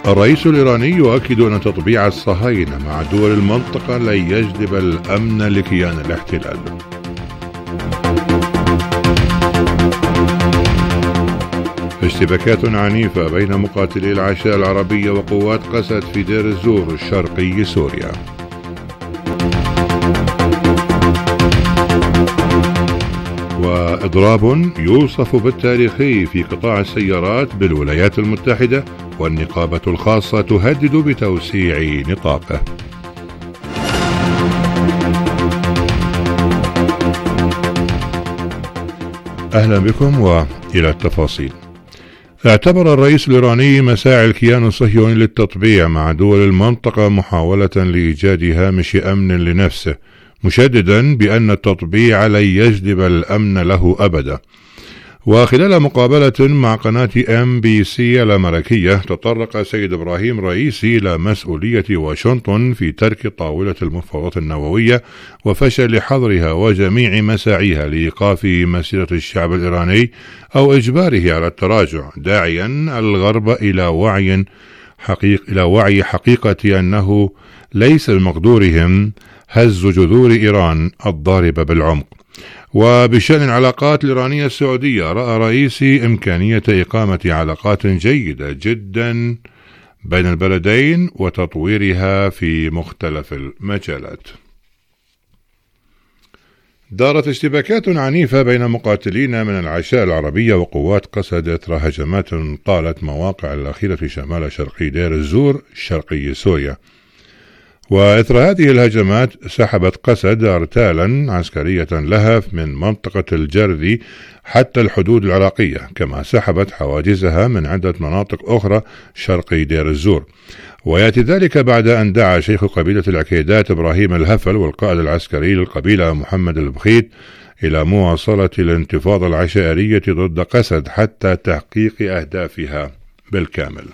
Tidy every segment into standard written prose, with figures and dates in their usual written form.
الرئيس الإيراني يؤكد أن تطبيع الصهاينة مع دول المنطقة لن يجلب الأمن لكيان الاحتلال. اشتباكات عنيفة بين مقاتلي العشاء العربية وقوات قسد في دير الزور شرقي سوريا. وإضراب يوصف بالتاريخي في قطاع السيارات بالولايات المتحدة، والنقابة الخاصة تهدد بتوسيع نطاقه. أهلا بكم وإلى التفاصيل. اعتبر الرئيس الإيراني مساعي الكيان الصهيوني للتطبيع مع دول المنطقة محاولة لإيجاد هامش أمن لنفسه، مشددا بأن التطبيع لن يجلب الأمن له أبدا. وخلال مقابلة مع قناة MBC الأمريكية، تطرق سيد إبراهيم رئيسي إلى مسؤولية واشنطن في ترك طاولة المفاوضات النووية وفشل حظرها وجميع مساعيها لإيقاف مسيرة الشعب الإيراني أو إجباره على التراجع، داعيا الغرب إلى وعي حقيقة أنه ليس بمقدورهم هز جذور إيران الضاربة بالعمق. وبشأن العلاقات الإيرانية السعودية، رأى رئيسي إمكانية إقامة علاقات جيدة جدا بين البلدين وتطويرها في مختلف المجالات. دارت اشتباكات عنيفة بين مقاتلين من العشاء العربية وقوات قسد إثر هجمات طالت مواقع الأخيرة في شمال شرقي دير الزور شرقي سوريا. وإثر هذه الهجمات سحبت قسد أرتالا عسكرية لها من منطقة الجرذي حتى الحدود العراقية، كما سحبت حواجزها من عدة مناطق أخرى شرقي دير الزور. ويأتي ذلك بعد أن دعا شيخ قبيلة العكيدات إبراهيم الهفل والقائد العسكري للقبيلة محمد البخيت إلى مواصلة الانتفاضة العشائرية ضد قسد حتى تحقيق أهدافها بالكامل.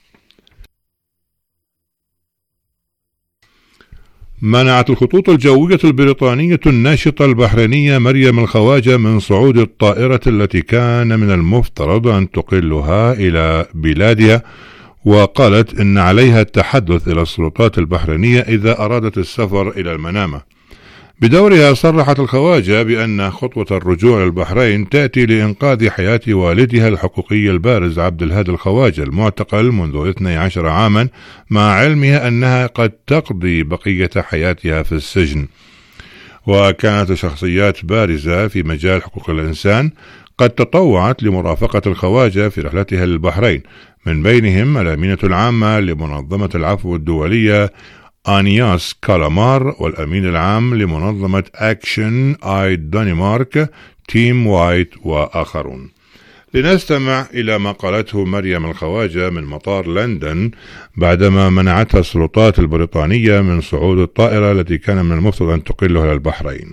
منعت الخطوط الجوية البريطانية الناشطة البحرينية مريم الخواجة من صعود الطائرة التي كان من المفترض أن تقلها إلى بلادها، وقالت إن عليها التحدث إلى السلطات البحرينية إذا أرادت السفر إلى المنامة. بدورها صرحت الخواجة بأن خطوة الرجوع للبحرين تأتي لإنقاذ حياة والدها الحقوقي البارز عبد الهادي الخواجة المعتقل منذ 12 عاما، مع علمها أنها قد تقضي بقية حياتها في السجن. وكانت شخصيات بارزة في مجال حقوق الإنسان قد تطوعت لمرافقة الخواجة في رحلتها للبحرين، من بينهم الأمينة العامة لمنظمة العفو الدولية آنياس كالامار، والأمين العام لمنظمة أكشن آيد دنمارك تيم وايت وآخرون. لنستمع إلى ما قالته مريم الخواجة من مطار لندن بعدما منعتها السلطات البريطانية من صعود الطائرة التي كان من المفترض أن تقلها إلى البحرين.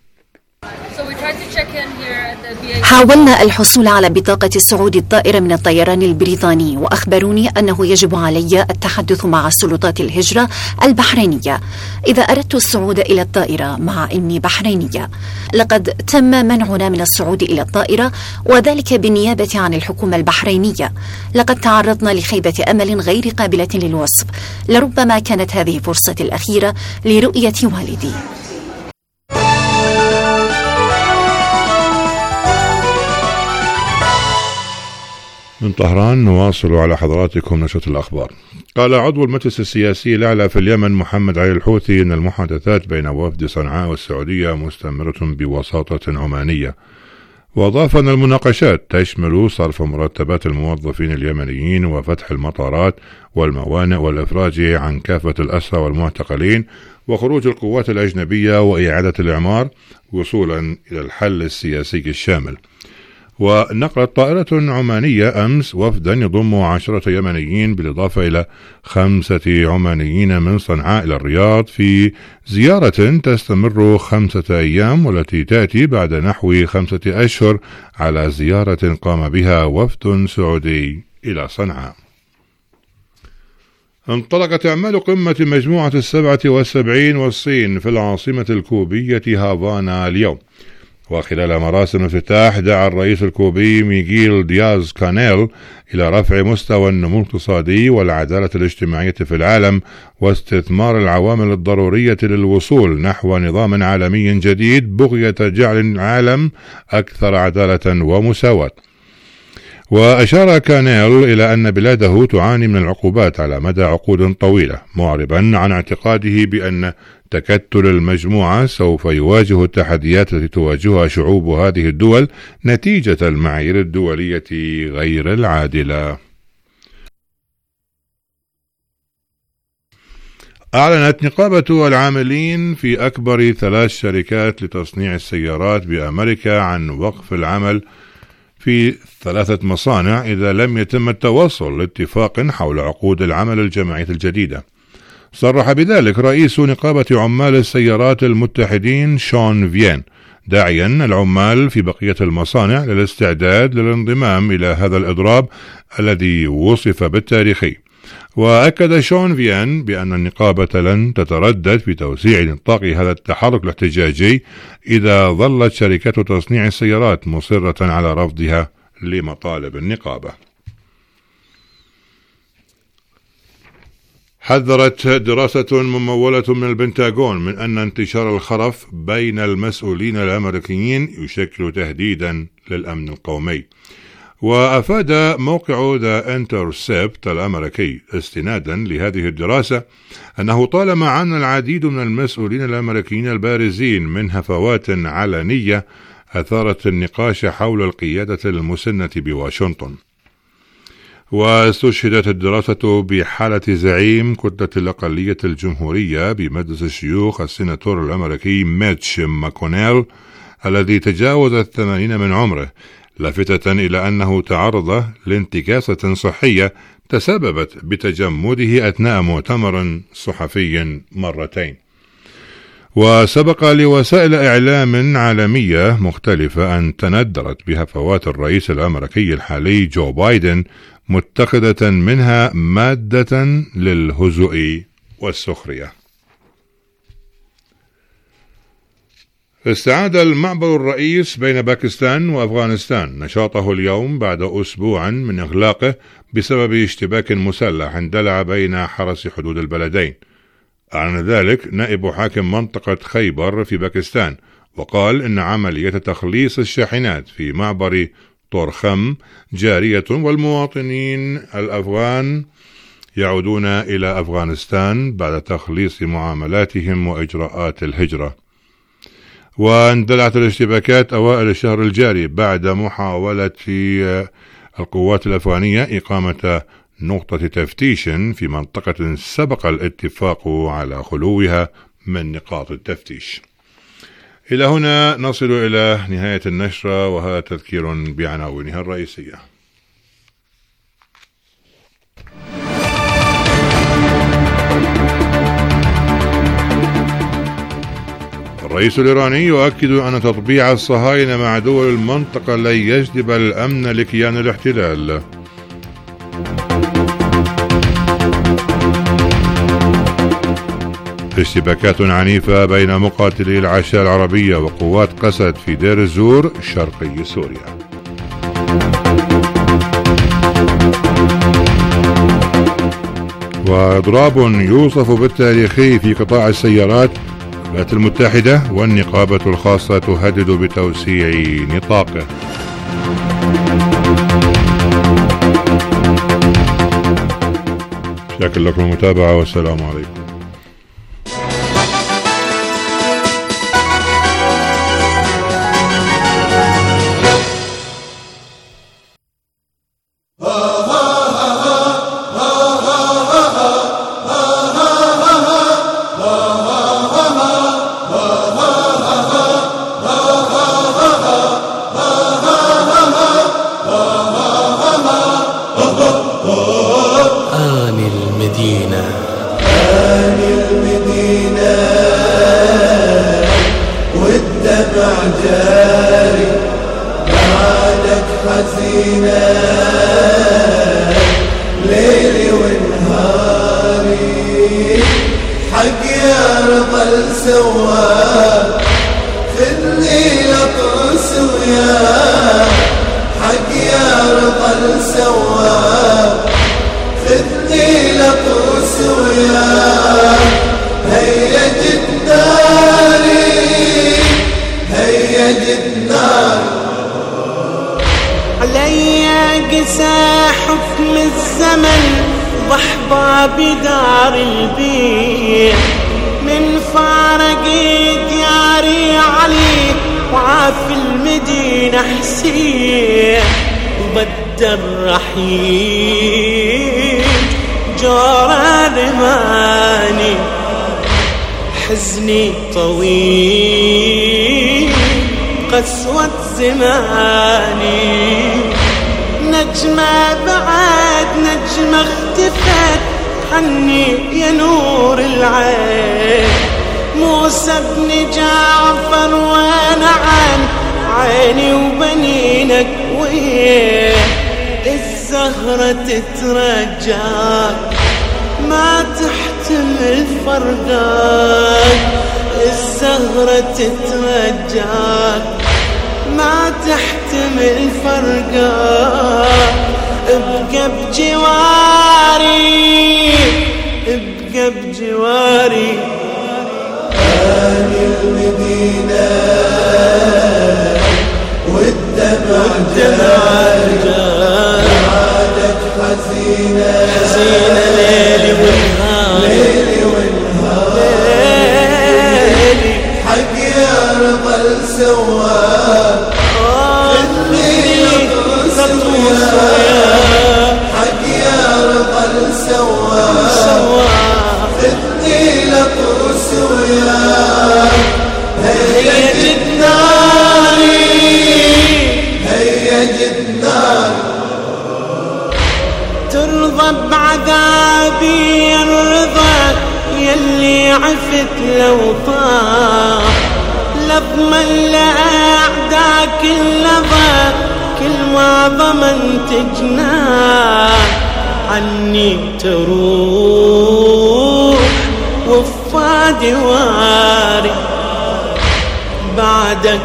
حاولنا الحصول على بطاقة صعود الطائرة من الطيران البريطاني، وأخبروني أنه يجب علي التحدث مع سلطات الهجرة البحرينية إذا أردت الصعود إلى الطائرة، مع إني بحرينية. لقد تم منعنا من الصعود إلى الطائرة، وذلك بالنيابة عن الحكومة البحرينية. لقد تعرضنا لخيبة أمل غير قابلة للوصف، لربما كانت هذه فرصتي الأخيرة لرؤية والدي. من طهران نواصل على حضراتكم نشرة الأخبار. قال عضو المجلس السياسي الأعلى في اليمن محمد علي الحوثي أن المحادثات بين وفد صنعاء والسعودية مستمرة بوساطة عمانية، وأضاف أن المناقشات تشمل صرف مرتبات الموظفين اليمنيين وفتح المطارات والموانئ والإفراج عن كافة الأسرى والمعتقلين وخروج القوات الأجنبية وإعادة الإعمار وصولا إلى الحل السياسي الشامل. ونقلت طائرة عمانية أمس وفدا يضم 10 يمنيين بالإضافة إلى 5 عمانيين من صنعاء إلى الرياض في زيارة تستمر 5 أيام، والتي تأتي بعد نحو 5 أشهر على زيارة قام بها وفد سعودي إلى صنعاء. انطلقت أعمال قمة مجموعة 77 والصين في العاصمة الكوبية هافانا اليوم، وخلال مراسم الافتتاح دعا الرئيس الكوبي ميغيل دياز كانيل إلى رفع مستوى النمو الاقتصادي والعدالة الاجتماعية في العالم واستثمار العوامل الضرورية للوصول نحو نظام عالمي جديد بغية جعل العالم أكثر عدالة ومساواة. وأشار كانيل إلى أن بلاده تعاني من العقوبات على مدى عقود طويلة، معربا عن اعتقاده بأن تكتل المجموعة سوف يواجه التحديات التي تواجهها شعوب هذه الدول نتيجة المعايير الدولية غير العادلة. أعلنت نقابة العاملين في أكبر 3 شركات لتصنيع السيارات بأمريكا عن وقف العمل في 3 مصانع إذا لم يتم التوصل لاتفاق حول عقود العمل الجماعية الجديدة. صرح بذلك رئيس نقابة عمال السيارات المتحدين شون فين، داعيا العمال في بقية المصانع للاستعداد للانضمام إلى هذا الإضراب الذي وصف بالتاريخي. وأكد شون فين بأن النقابة لن تتردد في توسيع نطاق هذا التحرك الاحتجاجي إذا ظلت شركات تصنيع السيارات مصرة على رفضها لمطالب النقابة. حذرت دراسة ممولة من البنتاغون من أن انتشار الخرف بين المسؤولين الأمريكيين يشكل تهديدا للأمن القومي. وأفاد موقع ذا انترسبت الأمريكي استنادا لهذه الدراسة أنه طالما عانى العديد من المسؤولين الأمريكيين البارزين من هفوات علنية أثارت النقاش حول القيادة المسنة بواشنطن. واستشهدت الدراسة بحالة زعيم كتلة الأقلية الجمهورية بمجلس الشيوخ السيناتور الأمريكي ميتش ماكونيل الذي تجاوز 80 من عمره، لافتة إلى أنه تعرض لانتكاسة صحية تسببت بتجمده أثناء مؤتمر صحفي مرتين. وسبق لوسائل إعلام عالمية مختلفة أن تندرت بهفوات الرئيس الأمريكي الحالي جو بايدن متخذة منها مادة للهزء والسخرية. استعاد المعبر الرئيس بين باكستان وأفغانستان نشاطه اليوم بعد أسبوع من إغلاقه بسبب اشتباك مسلح اندلع بين حرس حدود البلدين. أعلن ذلك نائب حاكم منطقة خيبر في باكستان، وقال إن عملية تخليص الشاحنات في معبر طورخم جارية والمواطنين الأفغان يعودون إلى أفغانستان بعد تخليص معاملاتهم وإجراءات الهجرة. واندلعت الاشتباكات أوائل الشهر الجاري بعد محاولة القوات الأفغانية إقامة نقطة تفتيش في منطقة سبق الاتفاق على خلوها من نقاط التفتيش. إلى هنا نصل إلى نهاية النشرة، وهذا تذكير بعناوينها الرئيسية. الرئيس الإيراني يؤكد أن تطبيع الصهاينة مع دول المنطقة لن يجلب الأمن لكيان الاحتلال. اشتباكات عنيفة بين مقاتلي العشاء العربية وقوات قسد في دير الزور شرقي سوريا. وإضراب يوصف بالتاريخي في قطاع السيارات، الولايات المتحدة والنقابة الخاصة تهدد بتوسيع نطاقه. شكرا لكم المتابعة والسلام عليكم. ليلي ونهاري حق يا رضا السواب في الليل وياه حق يا رضا السواه خذني لطوس وياه هيا جد ناري هيا جد ناري علي قسى حكم الزمن ضحضة بدار البيت من فارق دياري علي وعاف المدينة حسين وبدر رحيل جار رماني حزني طويل قسوة زماني نجمة بعد نجمة اختفت عني يا نور العين موسى بن جعفر وانا عن عيني وبنينك وين الزهرة تترجاك ما تحتمل فرقاك الزهرة تترجاك ما تحتمل فرقاك ابقى بجواري ابقى بجواري آل المدينة والدمع جاري عادت حزينة حزينة ليلي ونهار ليلي ونهار حق يا رضا السواه خذني لطوس وياه حق يا رضا السواه خذني لطوس وياه هيا جد ناري هيا جد ناري ترضى بعذابي الرضا يلي عفت لو طاح لضمن لأعداك اللظى كل ما ضمنت جناح عني تروح وفادي واري بعدك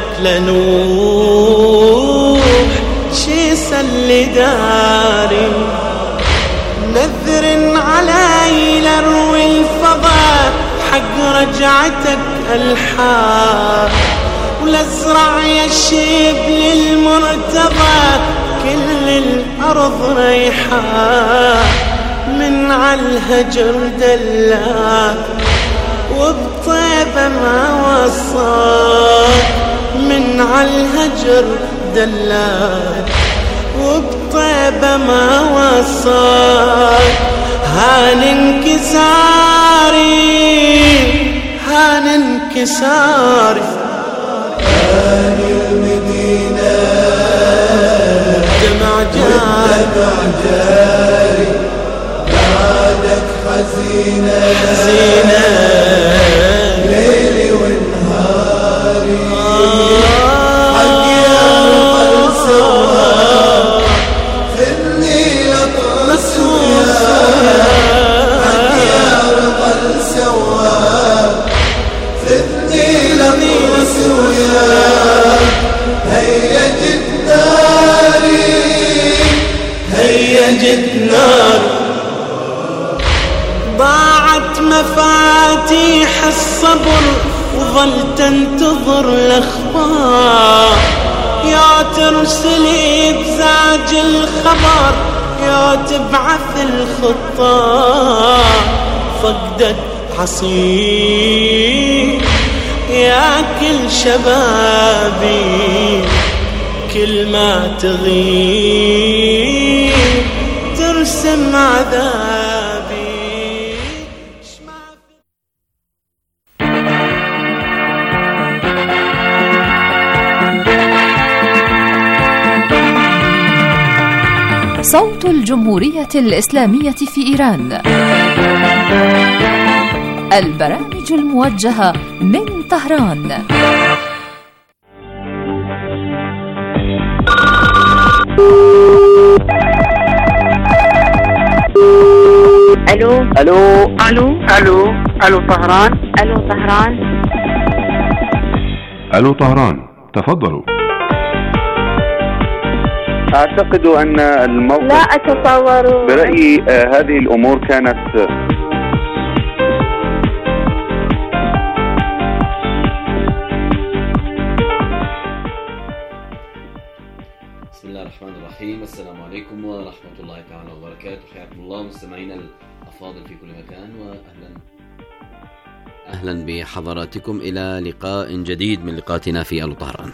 لنوح شي سل داري نذر علي لروي الفضاء حق رجعتك الحار ولازرع يا شيب للمرتضى كل الأرض ريحان من عالهجر دلاك وبطيبة ما وصاك من عالهجر دلاك وبطيبة ما وصاك هان انكساري هان انكساري آل المدينة دمع جاري بعدك حزينة حزينة ليلي ونهاري حق يا رضا السواه خذني لطوس وياه حق يا رضا السواه خذني لطوس وياه هيا جد ناري هيا جد ناري ضاعت مفاتيح الصبر وظلت انتظر الاخبار يا ترسلي بزاج الخبر يا تبعث الخطار فقدت عصير يا كل شبابي كل ما تغيب ترسم عذابي صوت الجمهورية الإسلامية في إيران. البرامج الموجهة من طهران. الو الو الو الو الو طهران. الو طهران. الو طهران، تفضلوا. أعتقد أن الموقف لا أتصور. برأيي هذه الأمور كانت بسم الله الرحمن الرحيم. السلام عليكم ورحمة الله تعالى وبركاته. حياكم الله مستمعينا الأفاضل في كل مكان، وأهلا بحضراتكم إلى لقاء جديد من لقاءاتنا في ألو طهران.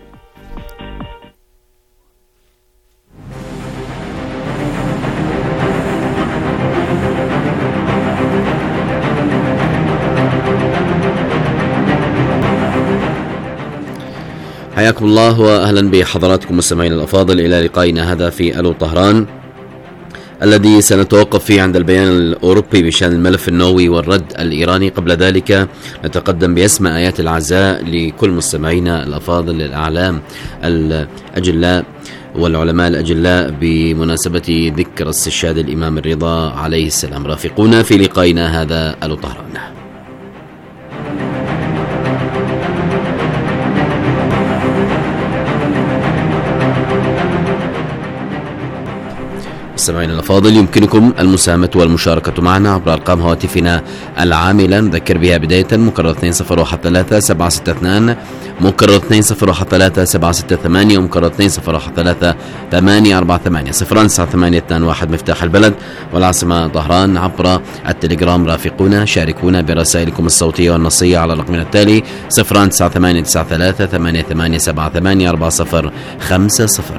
حياكم الله وأهلا بحضراتكم مستمعينا الأفاضل إلى لقائنا هذا في ألو طهران، الذي سنتوقف فيه عند البيان الأوروبي بشأن الملف النووي والرد الإيراني. قبل ذلك نتقدم بأسماء آيات العزاء لكل مستمعينا الأفاضل الأعلام الأجلاء والعلماء الأجلاء بمناسبة ذكر استشهاد الإمام الرضا عليه السلام. رافقونا في لقائنا هذا ألو طهران. مستمعينا الأفاضل، يمكنكم المساهمة والمشاركة معنا عبر أرقام هواتفنا العاملة، نذكر بها بداية مكرر 2013-762 مكرر 2013-768 ومكرر 2013-848 09821 مفتاح البلد والعاصمة طهران. عبر التليجرام رافقونا، شاركونا برسائلكم الصوتية والنصية على رقمنا التالي 0989388784050.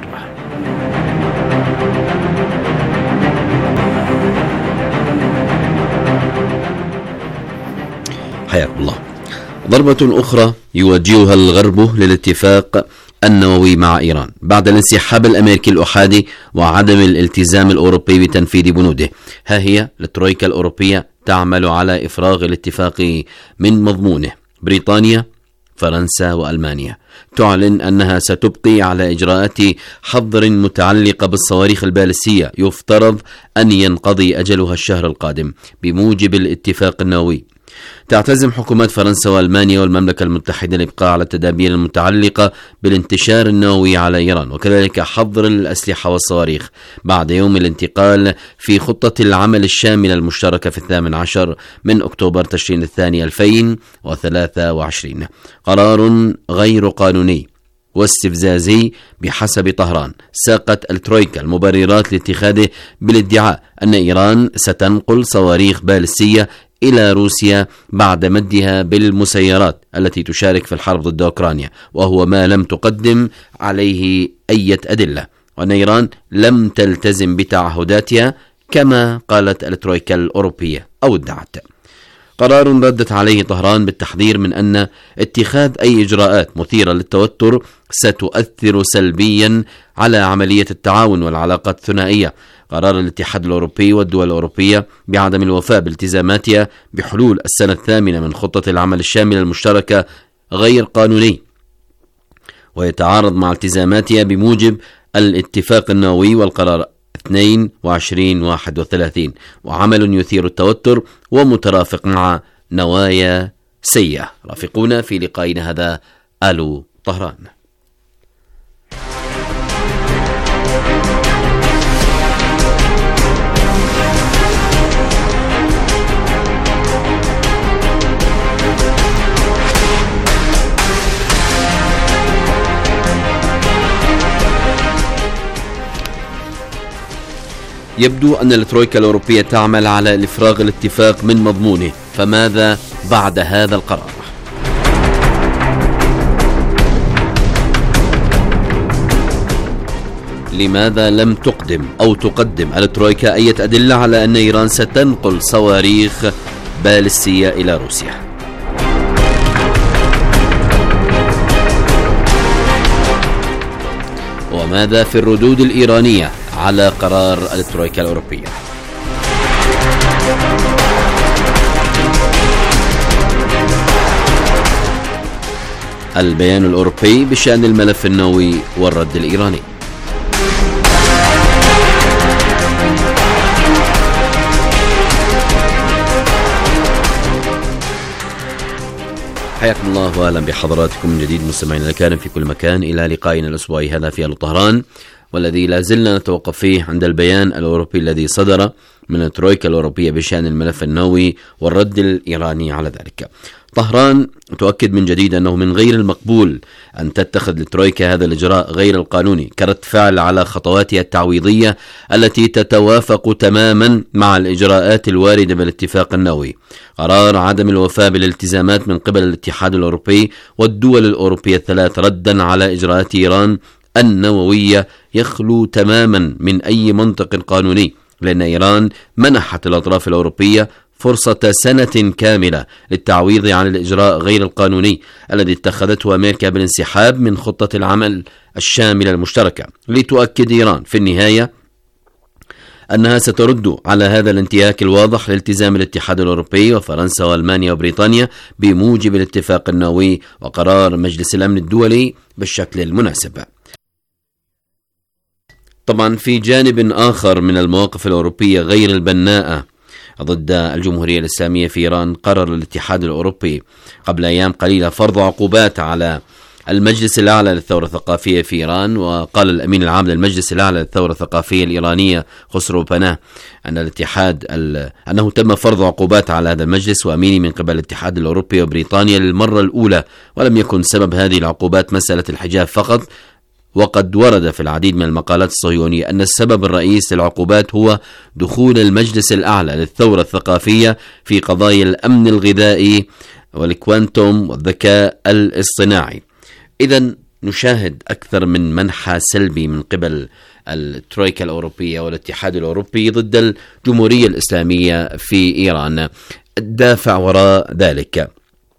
حياكم الله. ضربة أخرى يوجهها الغرب للاتفاق النووي مع إيران بعد الانسحاب الأمريكي الأحادي وعدم الالتزام الأوروبي بتنفيذ بنوده. ها هي الترويكا الأوروبية تعمل على إفراغ الاتفاق من مضمونه. بريطانيا، فرنسا وألمانيا تعلن أنها ستبقي على إجراءات حظر متعلقة بالصواريخ البالستية يفترض أن ينقضي أجلها الشهر القادم بموجب الاتفاق النووي. تعتزم حكومات فرنسا وألمانيا والمملكة المتحدة الإبقاء على التدابير المتعلقة بالانتشار النووي على إيران، وكذلك حظر الأسلحة والصواريخ بعد يوم الانتقال في خطة العمل الشاملة المشتركة في 18 من أكتوبر تشرين الثاني 2023. قرار غير قانوني واستفزازي بحسب طهران. ساقت الترويكا المبررات لاتخاذه بالادعاء أن إيران ستنقل صواريخ بالستية إلى روسيا بعد مدها بالمسيرات التي تشارك في الحرب ضد أوكرانيا، وهو ما لم تقدم عليه أي أدلة، وأن إيران لم تلتزم بتعهداتها كما قالت الترويكا الأوروبية أو ادعت. قرار ردت عليه طهران بالتحذير من أن اتخاذ أي إجراءات مثيرة للتوتر ستؤثر سلبيا على عملية التعاون والعلاقات الثنائية. قرار الاتحاد الأوروبي والدول الأوروبية بعدم الوفاء بالتزاماتها بحلول السنة الثامنة من خطة العمل الشاملة المشتركة غير قانوني، ويتعارض مع التزاماتها بموجب الاتفاق النووي والقرار 22/31، وعمل يثير التوتر ومترافق مع نوايا سيئة. رافقونا في لقائنا هذا ألو طهران. يبدو أن الترويكا الأوروبية تعمل على إفراغ الاتفاق من مضمونه، فماذا بعد هذا القرار؟ لماذا لم تقدم الترويكا أي أدلة على أن إيران ستنقل صواريخ بالستية إلى روسيا؟ وماذا في الردود الإيرانية على قرار الترويكا الأوروبية؟ البيان الأوروبي بشأن الملف النووي والرد الإيراني. حياكم الله واهلا بحضراتكم من جديد مستمعينا الكرام في كل مكان الى لقائنا الاسبوعي هذا في ألو طهران. والذي لا زلنا نتوقف فيه عند البيان الأوروبي الذي صدر من الترويكا الأوروبية بشأن الملف النووي والرد الإيراني على ذلك. طهران تؤكد من جديد أنه من غير المقبول أن تتخذ الترويكا هذا الإجراء غير القانوني كرد فعل على خطواتها التعويضية التي تتوافق تماما مع الإجراءات الواردة بالاتفاق النووي. قرار عدم الوفاء بالالتزامات من قبل الاتحاد الأوروبي والدول الأوروبية الثلاث ردا على إجراءات إيران النووية يخلو تماما من أي منطق قانوني، لأن إيران منحت الأطراف الأوروبية فرصة سنة كاملة للتعويض عن الإجراء غير القانوني الذي اتخذته أمريكا بالانسحاب من خطة العمل الشاملة المشتركة، لتؤكد إيران في النهاية أنها سترد على هذا الانتهاك الواضح لالتزام الاتحاد الأوروبي وفرنسا وألمانيا وبريطانيا بموجب الاتفاق النووي وقرار مجلس الأمن الدولي بالشكل المناسب. طبعا في جانب آخر من المواقف الأوروبية غير البناءة ضد الجمهورية الإسلامية في إيران، قرر الاتحاد الأوروبي قبل أيام قليلة فرض عقوبات على المجلس الأعلى للثورة الثقافية في إيران. وقال الأمين العام للمجلس الأعلى للثورة الثقافية الإيرانية خسرو بناه أن أنه تم فرض عقوبات على هذا المجلس وأمينه من قبل الاتحاد الأوروبي وبريطانيا للمرة الأولى، ولم يكن سبب هذه العقوبات مسألة الحجاب فقط. وقد ورد في العديد من المقالات الصهيونية أن السبب الرئيس للعقوبات هو دخول المجلس الأعلى للثورة الثقافية في قضايا الأمن الغذائي والكوانتوم والذكاء الاصطناعي. إذن نشاهد أكثر من منحى سلبي من قبل الترويكا الأوروبية والاتحاد الأوروبي ضد الجمهورية الإسلامية في إيران. الدافع وراء ذلك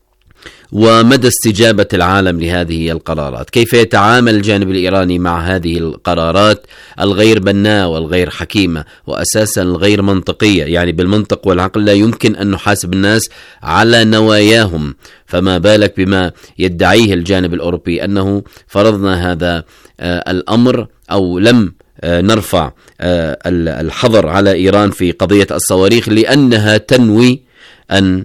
ومدى استجابة العالم لهذه القرارات، كيف يتعامل الجانب الإيراني مع هذه القرارات الغير بناءة والغير حكيمة وأساسا الغير منطقية. يعني بالمنطق والعقل لا يمكن أن نحاسب الناس على نواياهم، فما بالك بما يدعيه الجانب الأوروبي أنه فرضنا هذا الأمر أو لم نرفع الحظر على إيران في قضية الصواريخ لأنها تنوي أن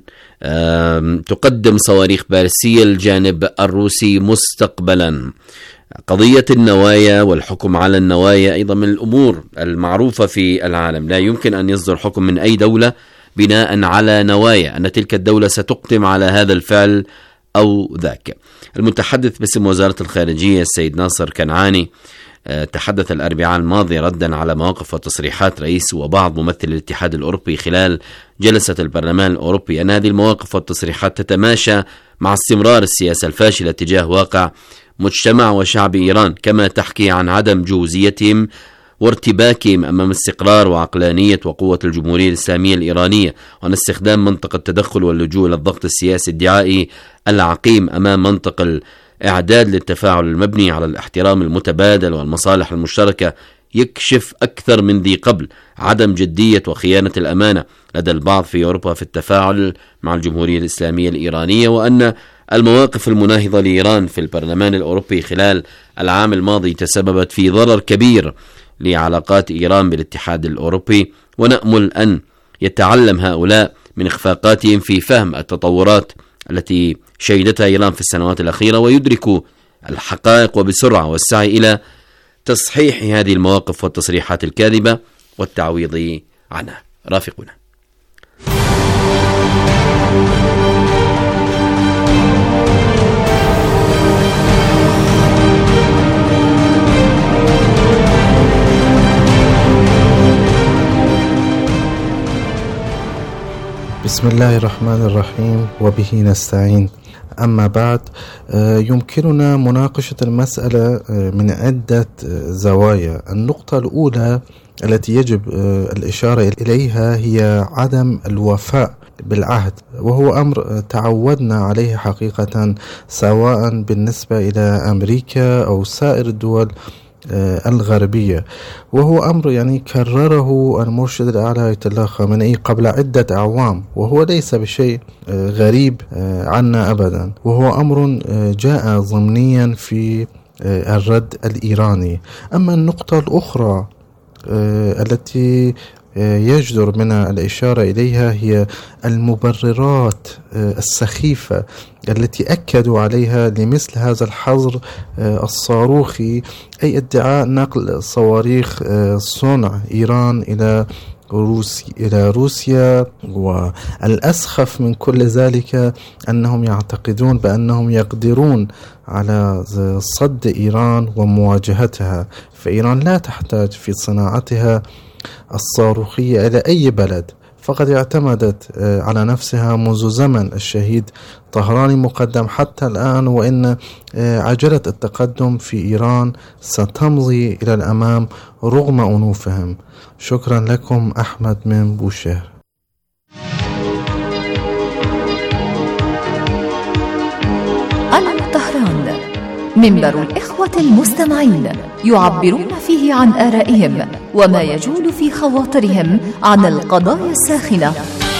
تقدم صواريخ باليستية للجانب الروسي مستقبلا. قضية النوايا والحكم على النوايا أيضا من الأمور المعروفة في العالم، لا يمكن أن يصدر حكم من أي دولة بناء على نوايا أن تلك الدولة ستقدم على هذا الفعل أو ذاك. المتحدث باسم وزارة الخارجية السيد ناصر كنعاني تحدث الأربعاء الماضي ردا على مواقف وتصريحات رئيس وبعض ممثل الاتحاد الأوروبي خلال جلسة البرلمان الأوروبي أن هذه المواقف والتصريحات تتماشى مع استمرار السياسة الفاشلة تجاه واقع مجتمع وشعب إيران، كما تحكي عن عدم جوزيتهم وارتباكهم أمام استقرار وعقلانية وقوة الجمهورية الإسلامية الإيرانية، وأن استخدام منطق التدخل واللجوء إلى الضغط السياسي الدعائي العقيم أمام منطق الإعداد للتفاعل المبني على الاحترام المتبادل والمصالح المشتركة يكشف أكثر من ذي قبل عدم جدية وخيانة الأمانة لدى البعض في أوروبا في التفاعل مع الجمهورية الإسلامية الإيرانية، وأن المواقف المناهضة لإيران في البرلمان الأوروبي خلال العام الماضي تسببت في ضرر كبير لعلاقات إيران بالاتحاد الأوروبي. ونأمل أن يتعلم هؤلاء من إخفاقاتهم في فهم التطورات التي شهدتها إيران في السنوات الأخيرة ويدركوا الحقائق وبسرعة والسعي إلى تصحيح هذه المواقف والتصريحات الكاذبة والتعويض عنها. رافقنا. بسم الله الرحمن الرحيم وبه نستعين. أما بعد، يمكننا مناقشة المسألة من عدة زوايا. النقطة الأولى التي يجب الإشارة إليها هي عدم الوفاء بالعهد، وهو أمر تعودنا عليه حقيقة سواء بالنسبة إلى أمريكا أو سائر الدول الغربية، وهو أمر كرره المرشد الأعلى آية الله خامنئي قبل عدة أعوام، وهو ليس بشيء غريب عنا أبدا، وهو أمر جاء ضمنيا في الرد الإيراني. أما النقطة الأخرى التي يجدر من الإشارة إليها هي المبررات السخيفة التي أكدوا عليها لمثل هذا الحظر الصاروخي، أي ادعاء نقل صواريخ صنع إيران إلى روسيا. والأسخف من كل ذلك أنهم يعتقدون بأنهم يقدرون على صد إيران ومواجهتها، فإيران لا تحتاج في صناعتها الصاروخية إلى أي بلد، فقد اعتمدت على نفسها منذ زمن الشهيد طهراني مقدم حتى الآن، وإن عجلة التقدم في إيران ستمضي إلى الأمام رغم أنوفهم. شكرا لكم. أحمد من بوشهر. طهران، منبر الإخوة المستمعين يعبرون فيه عن آرائهم وما يجول في خواطرهم عن القضايا الساخنة.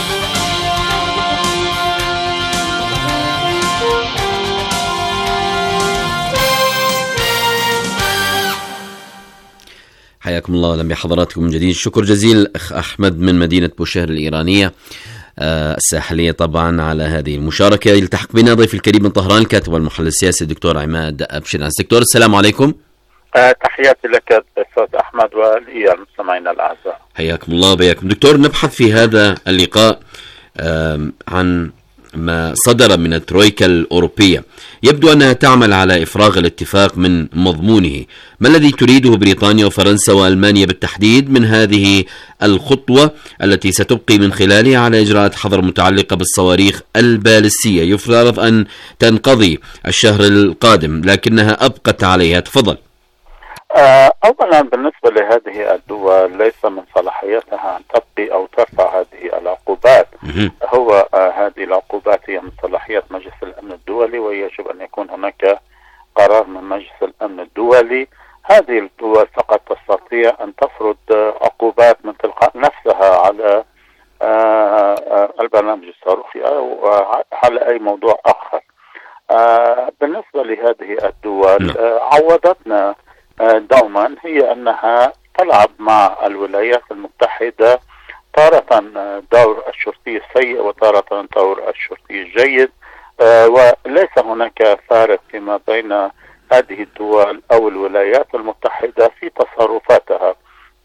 حياكم الله، اهلا بحضراتكم من جديد. شكر جزيل اخ احمد من مدينه بوشهر الايرانيه الساحليه طبعا على هذه المشاركه. يلتحق بنا ضيف الكريم من طهران الكاتب والمحلل السياسي الدكتور عماد أبشرناس. دكتور السلام عليكم. تحياتي لك استاذ احمد ولي المستمعين الاعزاء. حياكم الله وبياكم. دكتور، نبحث في هذا اللقاء عن ما صدر من الترويكا الأوروبية، يبدو أنها تعمل على إفراغ الاتفاق من مضمونه. ما الذي تريده بريطانيا وفرنسا وألمانيا بالتحديد من هذه الخطوة التي ستبقي من خلالها على إجراءات حظر متعلقة بالصواريخ البالستية؟ يفترض أن تنقضي الشهر القادم لكنها أبقت عليها. تفضل. أولا بالنسبة لهذه الدول ليس من صلاحيتها أن تبقي أو ترفع هذه العقوبات. هو هذه العقوبات هي من صلاحية مجلس الأمن الدولي، ويجب أن يكون هناك قرار من مجلس الأمن الدولي. هذه الدول فقط تستطيع أن تفرض عقوبات من تلقاء نفسها على البرنامج الصاروخي أو على أي موضوع آخر. بالنسبة لهذه الدول عودتنا دوما هي أنها تلعب مع الولايات المتحدة تارة دور الشرطي السيء وتارة دور الشرطي الجيد، وليس هناك فارق فيما بين هذه الدول أو الولايات المتحدة في تصرفاتها.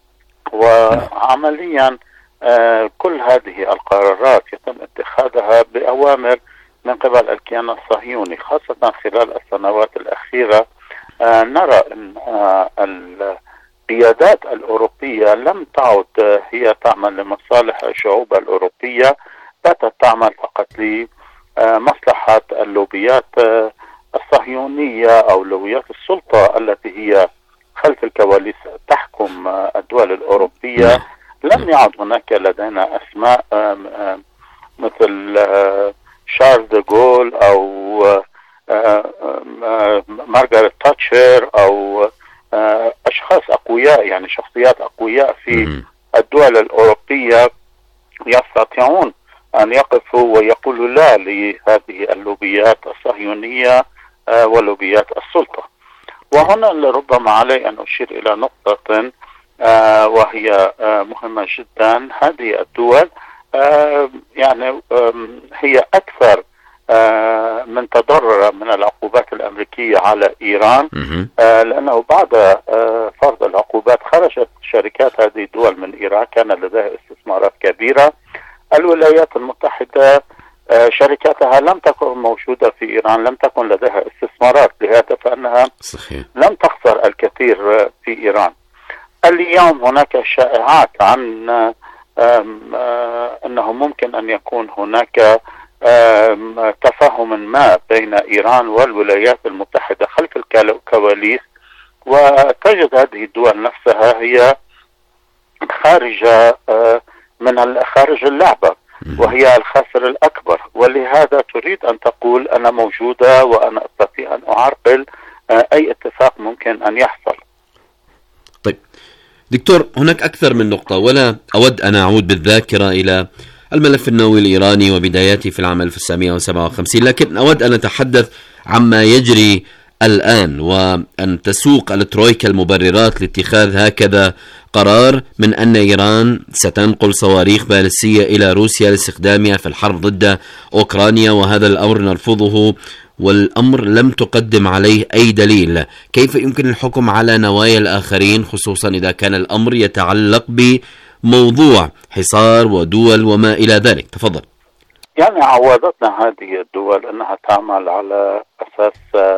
وعمليا كل هذه القرارات يتم اتخاذها بأوامر من قبل الكيان الصهيوني، خاصة خلال السنوات الأخيرة. نرى أن القيادات الأوروبية لم تعد هي تعمل لمصالح الشعوب الأوروبية، باتت تعمل فقط لمصلحة اللوبيات الصهيونية أو لوبيات السلطة التي هي خلف الكواليس تحكم الدول الأوروبية. لم يعد هناك لدينا أسماء مثل شارل دي جول أو مارغريت تاتشر أو أشخاص أقوياء، يعني شخصيات أقوياء في الدول الأوروبية يستطيعون أن يقفوا ويقولوا لا لهذه اللوبيات الصهيونية ولوبيات السلطة. وهنا لربما علي أن أشير إلى نقطة وهي مهمة جدا. هذه الدول يعني هي أكثر من تضرر من العقوبات الأمريكية على إيران، لأنه بعد فرض العقوبات خرجت شركات هذه الدول من إيران، كان لديها استثمارات كبيرة. الولايات المتحدة شركاتها لم تكن موجودة في إيران، لم تكن لديها استثمارات، لهذا فإنها لم تخسر الكثير في إيران. اليوم هناك شائعات عن أنه ممكن أن يكون هناك تفاهم ما بين إيران والولايات المتحدة خلف الكواليس، وتجد هذه الدول نفسها هي خارج اللعبة، وهي الخاسر الأكبر، ولهذا تريد أن تقول أنا موجودة وأنا أستطيع أن أعرقل أي اتفاق ممكن أن يحصل. طيب دكتور، هناك أكثر من نقطة، ولا أود أن أعود بالذاكرة إلى الملف النووي الإيراني وبداياته في العام 1957، لكن أود أن أتحدث عما يجري الآن، وأن تسوق الترويكا المبررات لاتخاذ هكذا قرار من أن إيران ستنقل صواريخ باليستية إلى روسيا لاستخدامها في الحرب ضد أوكرانيا، وهذا الأمر نرفضه والأمر لم تقدم عليه أي دليل. كيف يمكن الحكم على نوايا الآخرين، خصوصا إذا كان الأمر يتعلق بموضوع حصار ودول وما إلى ذلك؟ تفضل. يعني عودتنا هذه الدول أنها تعمل على أساس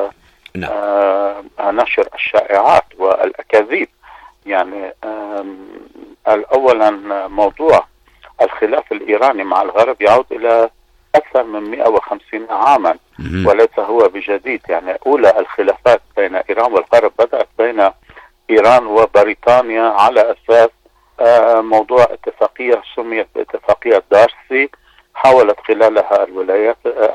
نشر الشائعات والأكاذيب. يعني أولا موضوع الخلاف الإيراني مع الغرب يعود إلى أكثر من 150 عاما وليس هو بجديد. يعني أولى الخلافات بين إيران والغرب بدأت بين إيران وبريطانيا على أساس موضوع اتفاقية سميت باتفاقية دارسي، حاولت خلالها الولايات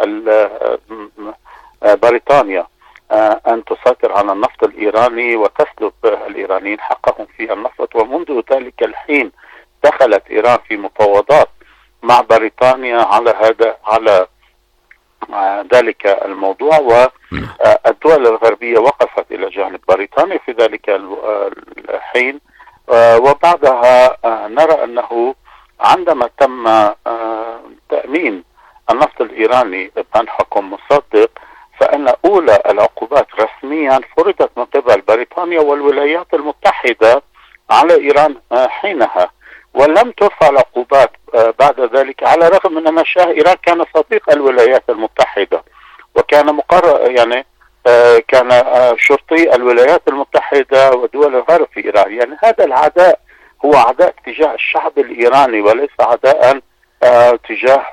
بريطانيا أن تسيطر على النفط الإيراني وتسلب الإيرانيين حقهم في النفط، ومنذ ذلك الحين دخلت إيران في مفاوضات مع بريطانيا على ذلك الموضوع، والدول الغربية وقفت إلى جانب بريطانيا في ذلك الحين. وبعدها نرى أنه عندما تم تأمين النفط الإيراني بين حكم مصدق، فإن أولى العقوبات رسميا فرضت من قبل بريطانيا والولايات المتحدة على إيران حينها، ولم ترفع العقوبات بعد ذلك، على الرغم من أن شاه إيران كان صديق الولايات المتحدة وكان مقرر، يعني كان شرطي الولايات المتحدة ودول الغرب في إيران. يعني هذا العداء هو عداء تجاه الشعب الإيراني وليس عداء تجاه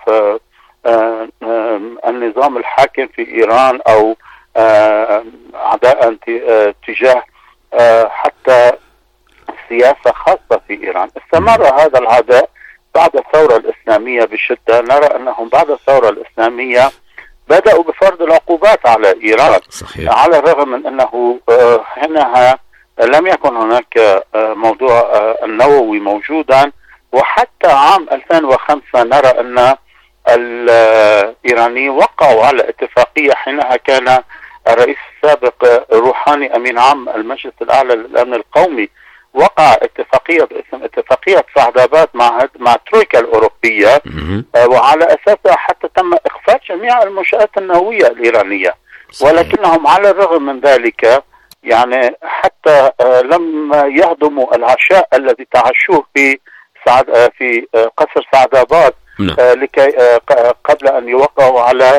النظام الحاكم في إيران أو عداء تجاه حتى سياسة خاصة في إيران. استمر هذا العداء بعد الثورة الإسلامية بشدة. نرى أنهم بعد الثورة الإسلامية بدأوا بفرض العقوبات على إيران. صحيح. على الرغم من أنه هنا لم يكن هناك موضوع النووي موجودا، وحتى عام 2005 نرى أن الإيرانيين وقعوا على اتفاقية. حينها كان الرئيس السابق روحاني أمين عام المجلس الأعلى للأمن القومي وقع اتفاقية باسم اتفاقية سعداباد مع الترويكا الأوروبية، وعلى أساسها حتى تم إخفاء جميع المنشآت النووية الإيرانية. ولكنهم على الرغم من ذلك يعني حتى لم يهضموا العشاء الذي تعشوه في قصر سعداباد لكي قبل أن يوقعوا على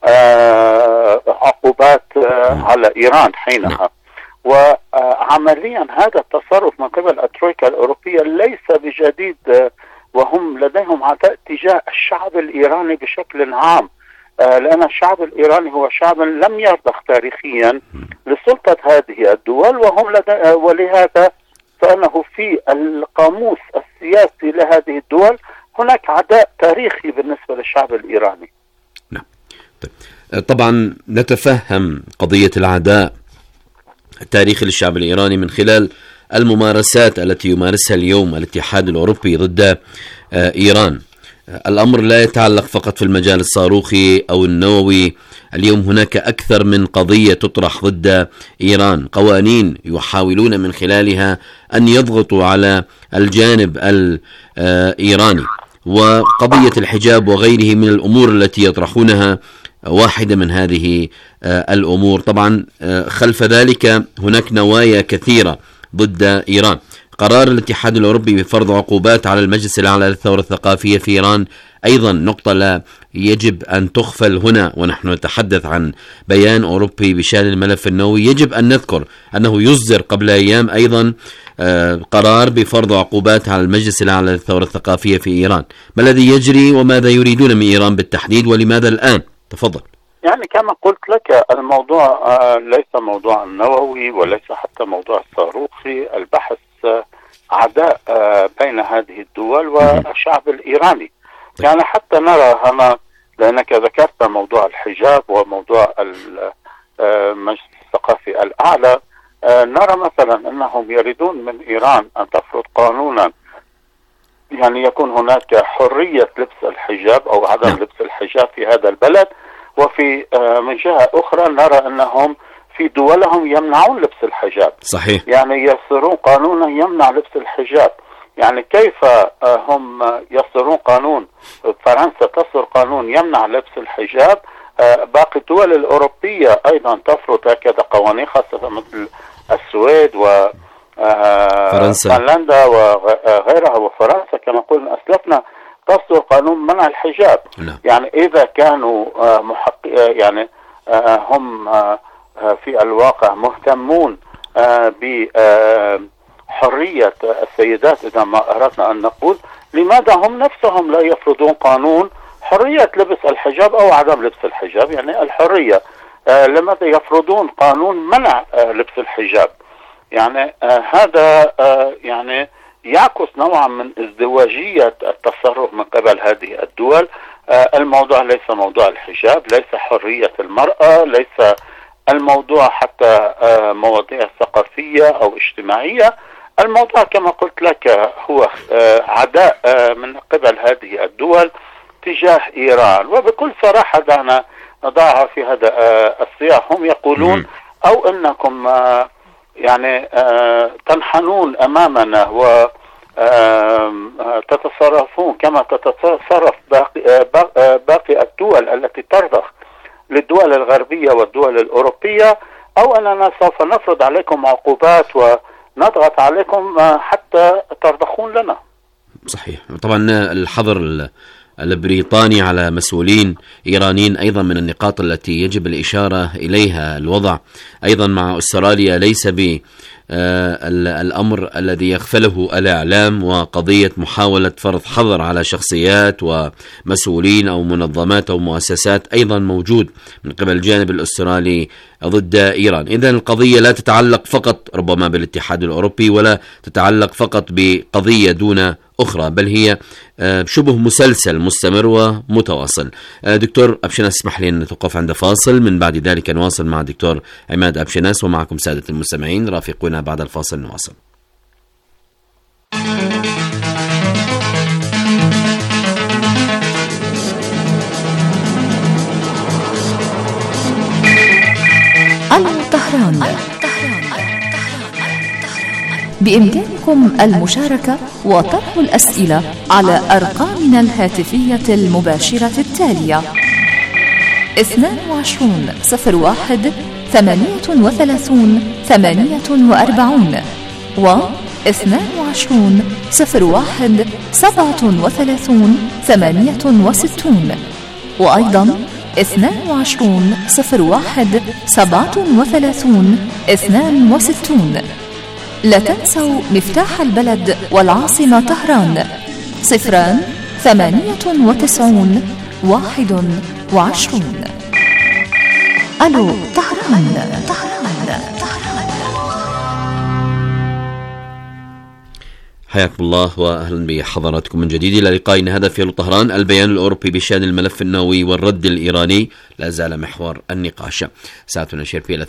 عقوبات على إيران حينها. وعمليا هذا التصرف من قبل الترويكا الأوروبية ليس بجديد، وهم لديهم عداء تجاه الشعب الإيراني بشكل عام، لأن الشعب الإيراني هو شعب لم يرضخ تاريخيا لسلطة هذه الدول، ولهذا فإنه في القاموس السياسي لهذه الدول هناك عداء تاريخي بالنسبة للشعب الإيراني. نعم. طبعا نتفهم قضية العداء التاريخي للشعب الإيراني من خلال الممارسات التي يمارسها اليوم الاتحاد الأوروبي ضد إيران. الأمر لا يتعلق فقط في المجال الصاروخي أو النووي. اليوم هناك أكثر من قضية تطرح ضد إيران، قوانين يحاولون من خلالها أن يضغطوا على الجانب الإيراني، وقضية الحجاب وغيره من الأمور التي يطرحونها واحدة من هذه الأمور. طبعا خلف ذلك هناك نوايا كثيرة ضد إيران. قرار الاتحاد الأوروبي بفرض عقوبات على المجلس الأعلى للثورة الثقافية في إيران أيضا نقطة لا يجب أن تغفل هنا، ونحن نتحدث عن بيان أوروبي بشأن الملف النووي. يجب أن نذكر أنه يصدر قبل أيام أيضا قرار بفرض عقوبات على المجلس الأعلى للثورة الثقافية في إيران. ما الذي يجري وماذا يريدون من إيران بالتحديد ولماذا الآن؟ تفضل. يعني كما قلت لك الموضوع ليس موضوع النووي وليس حتى موضوع الصاروخي. البحث عداء بين هذه الدول والشعب الإيراني. يعني حتى نرى هنا، لأنك ذكرت موضوع الحجاب وموضوع المجلس الثقافي الأعلى، نرى مثلا أنهم يريدون من إيران أن تفرض قانونا يعني يكون هناك حرية لبس الحجاب أو عدم لبس الحجاب في هذا البلد. وفي من جهة أخرى نرى أنهم في دولهم يمنعون لبس الحجاب. صحيح. يعني يصدرون قانونا يمنع لبس الحجاب. يعني كيف هم يصدرون قانون، فرنسا تصدر قانون يمنع لبس الحجاب، باقي الدول الأوروبية أيضا تفرض هكذا قوانين، خاصة مثل السويد و فنلندا وغيرها، وفرنسا كما قلنا أسلفنا تصدر قانون منع الحجاب. يعني إذا كانوا يعني هم في الواقع مهتمون بحرية السيدات، إذا ما أردنا أن نقول، لماذا هم نفسهم لا يفرضون قانون حرية لبس الحجاب أو عدم لبس الحجاب؟ يعني الحرية، لماذا يفرضون قانون منع لبس الحجاب؟ يعني هذا يعني يعكس نوعا من ازدواجية التصرف من قبل هذه الدول. الموضوع ليس موضوع الحجاب، ليس حرية المرأة، ليس الموضوع حتى مواضيع ثقافية أو اجتماعية. الموضوع كما قلت لك هو عداء من قبل هذه الدول تجاه إيران. وبكل صراحة دعنا نضعها في هذا السياق. هم يقولون أو أنكم يعني تنحنون أمامنا وتتصرفون كما تتصرف باقي الدول التي ترضخ للدول الغربية والدول الأوروبية، أو أننا سوف نفرض عليكم عقوبات ونضغط عليكم حتى ترضخون لنا. صحيح. طبعا الحظر البريطاني على مسؤولين إيرانيين أيضا من النقاط التي يجب الإشارة إليها. الوضع أيضا مع أستراليا ليس بالأمر الذي يغفله الإعلام، وقضية محاولة فرض حظر على شخصيات ومسؤولين أو منظمات أو مؤسسات أيضا موجود من قبل الجانب الأسترالي ضد إيران. إذن القضية لا تتعلق فقط ربما بالاتحاد الأوروبي ولا تتعلق فقط بقضية دون أخرى، بل هي شبه مسلسل مستمر ومتواصل. دكتور أبشناس، اسمح لي أن نتوقف عند فاصل، من بعد ذلك نواصل مع دكتور عماد أبشناس، ومعكم سادة المستمعين رافقونا بعد الفاصل نواصل. طهران. بإمكانكم المشاركة وطرح الأسئلة على أرقامنا الهاتفية المباشرة التالية: 22 01 38 48 و 22 01 37 68 وأيضا 22 01 37 62. لا تنسوا مفتاح البلد والعاصمة طهران 098 21. ألو طهران. حياكم الله وأهلا بحضراتكم من جديد إلى لقائنا هذا في طهران. البيان الأوروبي بشأن الملف النووي والرد الإيراني لا زال محور النقاش. ساعتنا نشير فيها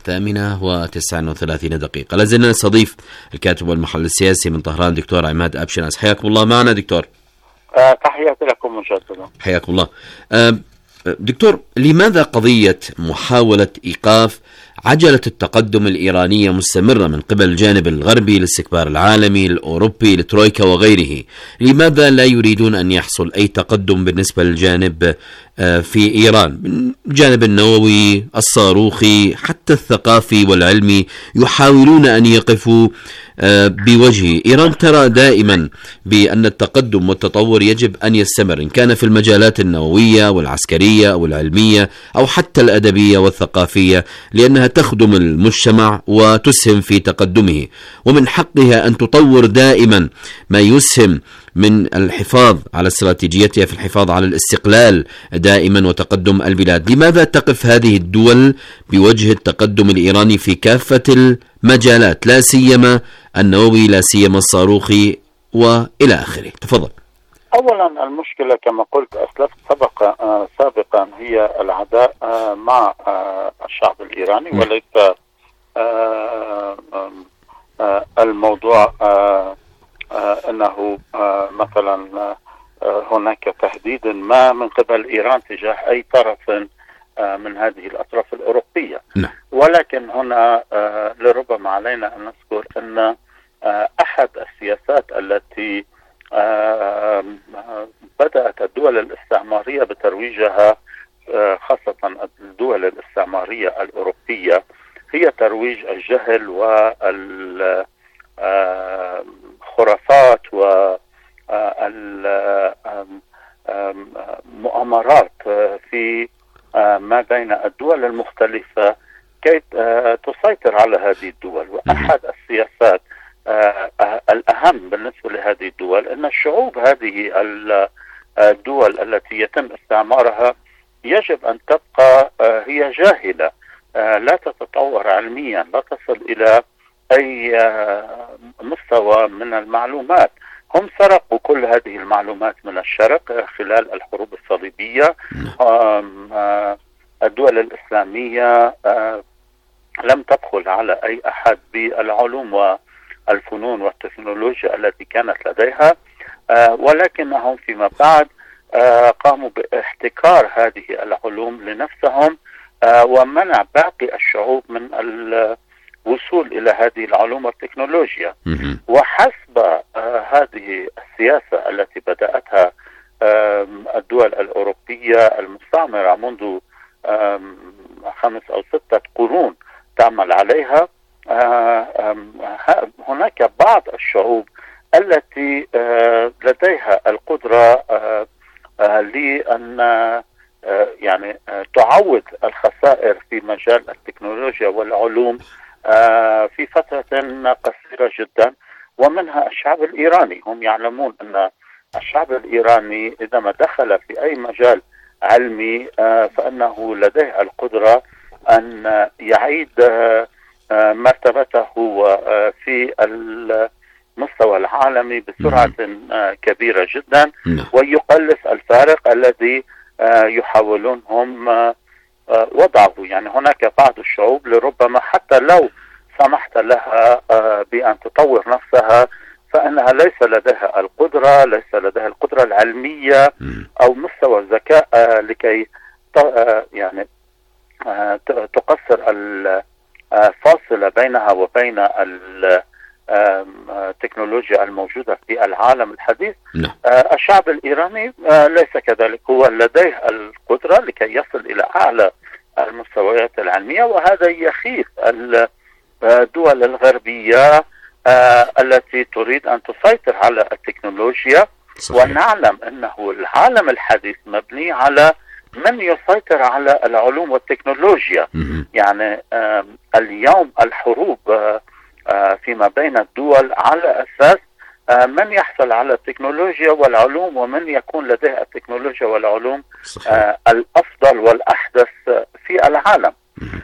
8:39. لازلنا نستضيف الكاتب والمحلل السياسي من طهران دكتور عماد أبشناس. حياكم الله معنا دكتور. تحياتي لكم مجددا. حياكم الله. دكتور، لماذا قضية محاولة إيقاف عجلة التقدم الإيرانية مستمرة من قبل الجانب الغربي الاستكبار العالمي الأوروبي الترويكا وغيره؟ لماذا لا يريدون أن يحصل أي تقدم بالنسبة للجانب في إيران من الجانب النووي الصاروخي حتى الثقافي والعلمي؟ يحاولون أن يقفوا بوجه إيران. ترى دائما بأن التقدم والتطور يجب أن يستمر، إن كان في المجالات النووية والعسكرية أو العلمية أو حتى الأدبية والثقافية، لأنها تخدم المجتمع وتسهم في تقدمه، ومن حقها أن تطور دائما ما يسهم من الحفاظ على استراتيجيتها في الحفاظ على الاستقلال دائما وتقدم البلاد. لماذا تقف هذه الدول بوجه التقدم الإيراني في كافة المجالات، لا سيما النووي، لا سيما الصاروخي وإلى آخره؟ تفضل. أولا المشكلة كما قلت أسلفت سابقا هي العداء مع الشعب الإيراني، وليس الموضوع أنه مثلا هناك تهديد ما من قبل إيران تجاه أي طرف من هذه الأطراف الأوروبية. نعم. ولكن هنا لربما علينا أن نذكر أن أحد السياسات التي بدأت الدول الاستعمارية بترويجها، خاصة الدول الاستعمارية الأوروبية، هي ترويج الجهل والخرافات والمؤامرات في ما بين الدول المختلفة كي تسيطر على هذه الدول. وأحد السياسات الأهم بالنسبة لهذه الدول أن الشعوب هذه الدول التي يتم استعمارها يجب أن تبقى هي جاهلة، لا تتطور علميا، لا تصل إلى أي مستوى من المعلومات. هم سرقوا كل هذه المعلومات من الشرق خلال الحروب الصليبية. الدول الإسلامية لم تدخل على أي أحد بالعلوم والفنون والتكنولوجيا التي كانت لديها، ولكنهم فيما بعد قاموا باحتكار هذه العلوم لنفسهم ومنع باقي الشعوب من الوصول إلى هذه العلوم والتكنولوجيا. وحسب هذه السياسة التي بدأتها الدول الأوروبية المستعمرة منذ 5 أو 6 قرون تعمل عليها، هناك بعض الشعوب التي لديها القدرة لأن يعني تعوض الخسائر في مجال التكنولوجيا والعلوم في فترة قصيرة جدا، ومنها الشعب الإيراني. هم يعلمون أن الشعب الإيراني إذا ما دخل في أي مجال علمي فإنه لديه القدرة أن يعيد مرتبته في المستوى العالمي بسرعة كبيرة جدا، ويقلص الفارق الذي يحاولون هم وضعه. يعني هناك بعض الشعوب لربما حتى لو سمحت لها بأن تطور نفسها فإنها ليس لديها القدرة العلمية أو مستوى الذكاء لكي يعني تقصر الفاصلة بينها وبين التكنولوجيا الموجودة في العالم الحديث. الشعب الإيراني ليس كذلك، هو لديه القدرة لكي يصل إلى أعلى المستويات العلمية، وهذا يخيف الدول الغربية التي تريد أن تسيطر على التكنولوجيا. صحيح. ونعلم أنه العالم الحديث مبني على من يسيطر على العلوم والتكنولوجيا. يعني اليوم الحروب فيما بين الدول على أساس من يحصل على التكنولوجيا والعلوم ومن يكون لديه التكنولوجيا والعلوم الأفضل والأحدث في العالم.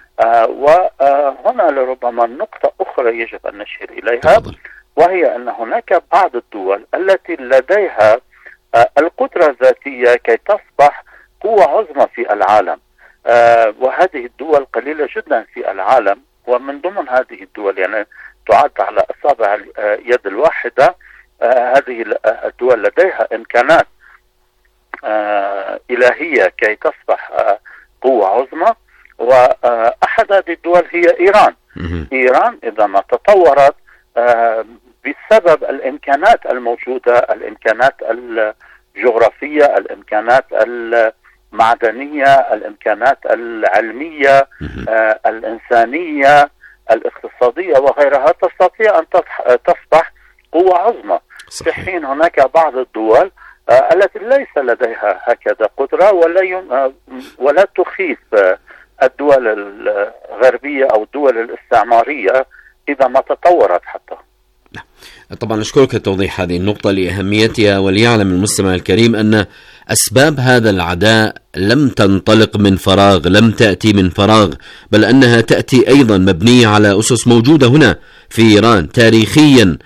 وهنا لربما نقطة أخرى يجب أن نشير إليها، وهي أن هناك بعض الدول التي لديها القدرة الذاتية كي تصبح قوة عظمى في العالم، وهذه الدول قليلة جدا في العالم. ومن ضمن هذه الدول يعني تعد على أصابع اليد الواحدة هذه الدول لديها إمكانات إلهية كي تصبح قوة عظمى، وأحد هذه الدول هي إيران. إيران إذا ما تطورت بسبب الإمكانات الموجودة، الإمكانات الجغرافية، الإمكانات المعدنية، الإمكانات العلمية، الإنسانية، الاقتصادية وغيرها، تستطيع أن تصبح قوة عظمى. في حين هناك بعض الدول التي ليس لديها هكذا قدرة ولا تخيف الدول الغربية أو الدول الاستعمارية إذا ما تطورت حتى. طبعا أشكرك لتوضيح هذه النقطة لأهميتها، وليعلم المستمع الكريم أن أسباب هذا العداء لم تنطلق من فراغ، لم تأتي من فراغ، بل أنها تأتي أيضا مبنية على أسس موجودة هنا في إيران تاريخيا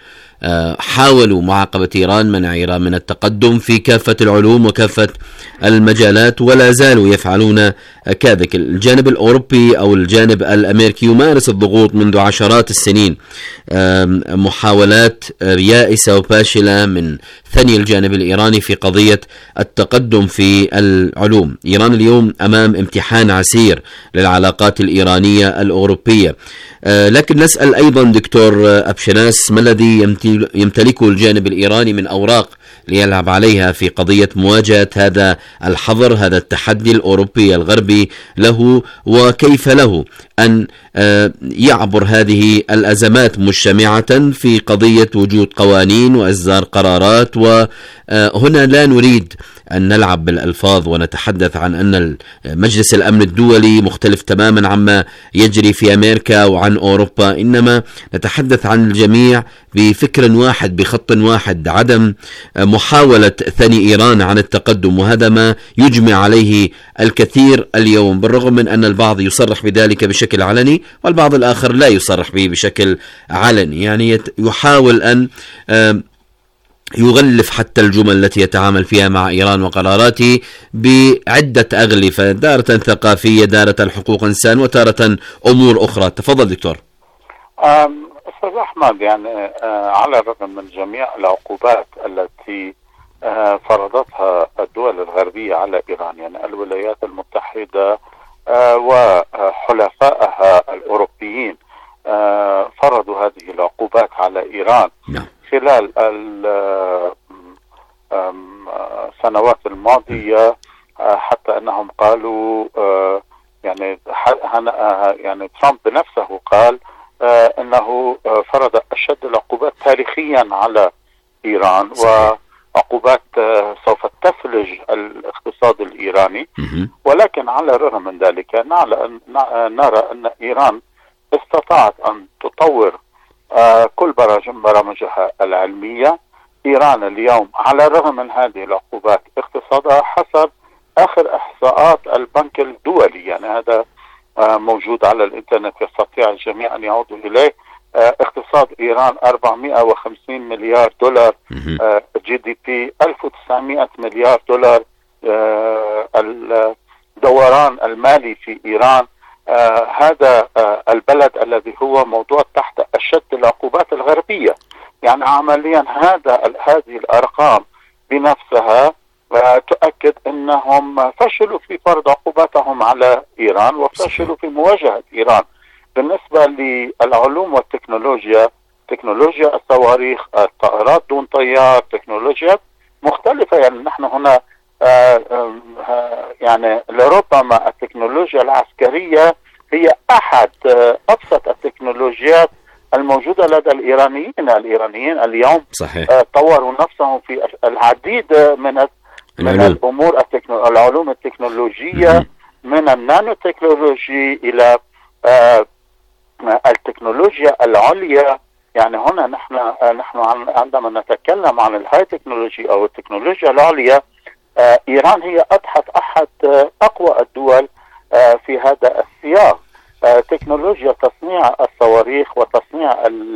حاولوا معاقبة إيران، منع إيران من التقدم في كافة العلوم وكافة المجالات، ولا زالوا يفعلون كذلك. الجانب الأوروبي أو الجانب الأمريكي يمارس الضغوط منذ عشرات السنين، محاولات يائسة وفاشلة من ثني الجانب الإيراني في قضية التقدم في العلوم. إيران اليوم أمام امتحان عسير للعلاقات الإيرانية الأوروبية. لكن نسأل أيضا دكتور أبشناس، ما الذي يمتلكه الجانب الإيراني من أوراق ليلعب عليها في قضية مواجهة هذا الحظر، هذا التحدي الأوروبي الغربي له، وكيف له أن يعبر هذه الأزمات مجتمعة في قضية وجود قوانين وإصدار قرارات. وهنا لا نريد أن نلعب بالألفاظ ونتحدث عن أن مجلس الأمن الدولي مختلف تماما عما يجري في أمريكا وعن أوروبا، إنما نتحدث عن الجميع بفكر واحد بخط واحد، عدم محاولة ثني إيران عن التقدم، وهذا ما يجمع عليه الكثير اليوم، بالرغم من أن البعض يصرح بذلك بشكل علني والبعض الآخر لا يصرح به بشكل علني، يعني يحاول أن يغلف حتى الجمل التي يتعامل فيها مع إيران وقراراته بعدة أغلفة، دارة ثقافية، دارة الحقوق إنسان، وتارة أمور أخرى. تفضل دكتور. أستاذ أحمد، يعني على الرغم من جميع العقوبات التي فرضتها الدول الغربية على إيران، يعني الولايات المتحدة وحلفائها الأوروبيين فرضوا هذه العقوبات على إيران خلال السنوات الماضية، حتى أنهم قالوا يعني ترامب بنفسه قال أنه فرض أشد العقوبات تاريخيا على إيران، وعقوبات سوف تفلج الاقتصاد الإيراني. ولكن على الرغم من ذلك نرى أن إيران استطاعت أن تطور كل برامجها العلمية. إيران اليوم على الرغم من هذه العقوبات اقتصادها حسب آخر إحصاءات البنك الدولي، يعني هذا موجود على الإنترنت يستطيع الجميع أن يعودوا إليه. اقتصاد إيران 450 مليار دولار، جي دي بي 1900 مليار دولار. الدوران المالي في إيران، هذا البلد الذي هو موضوع تحت أشد العقوبات الغربية. يعني عمليا هذه الأرقام بنفسها تؤكد أنهم فشلوا في فرض عقوباتهم على إيران وفشلوا في مواجهة إيران. بالنسبة للعلوم والتكنولوجيا، تكنولوجيا الصواريخ، الطائرات دون طيار، تكنولوجيا مختلفة. يعني نحن هنا يعني لربما التكنولوجيا العسكرية هي أحد أبسط التكنولوجيات الموجودة لدى الإيرانيين اليوم. صحيح. طوروا نفسهم في العديد من الأمور العلوم التكنولوجية، من النانو تكنولوجي إلى التكنولوجيا العليا. يعني هنا نحن عندما نتكلم عن الهاي تكنولوجي أو التكنولوجيا العليا، إيران هي أحد أقوى الدول في هذا السياق. تكنولوجيا تصنيع الصواريخ وتصنيع